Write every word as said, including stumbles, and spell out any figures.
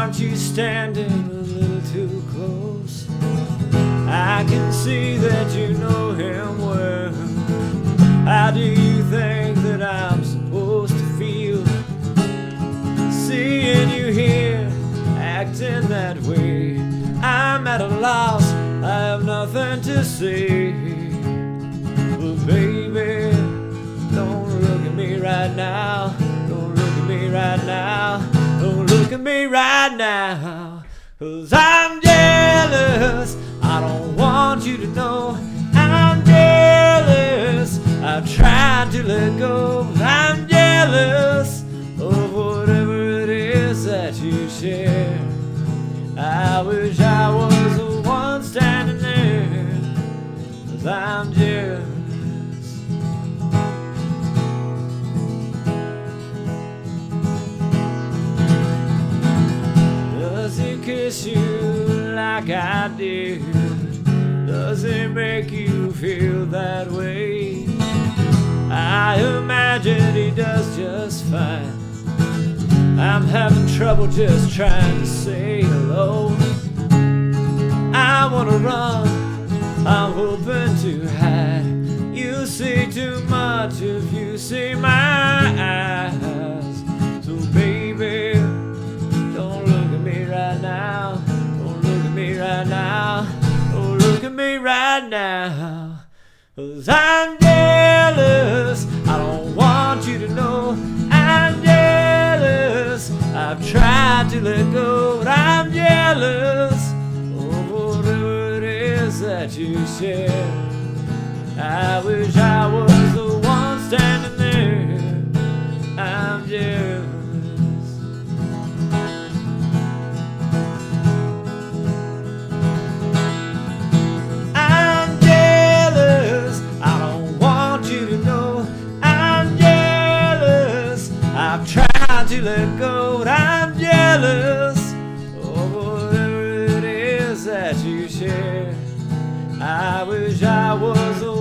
aren't you standing a little too close? I can see that you know him well. How do you think that I'm supposed to feel seeing you here acting that way? I'm at a loss, I have nothing to say. But baby, don't look at me right now. Don't look at me right now. Don't look at me right now. 'Cause I'm jealous. I don't want you to know I'm jealous. I've tried to let go, but I'm jealous of whatever it is that you share. I wish I was the one standing there, 'cause I'm jealous. Does he kiss you like I did? Does it make you feel that way? I imagine he does just fine. I'm having trouble just trying to say hello. I wanna run, I'm hoping to hide. You see too much if you see my eyes. So baby, don't look at me right now. Don't look at me right now. Don't look at me right now. 'Cause I'm jealous. I don't want you to know I'm jealous. I've tried to let go, but I'm jealous of whatever it is that you share. I wish I was the one standing there. I'm jealous. I'm jealous. I don't want you to know I'm jealous. I've tried to let go, but I'm jealous of whatever it is that you share. I wish I was the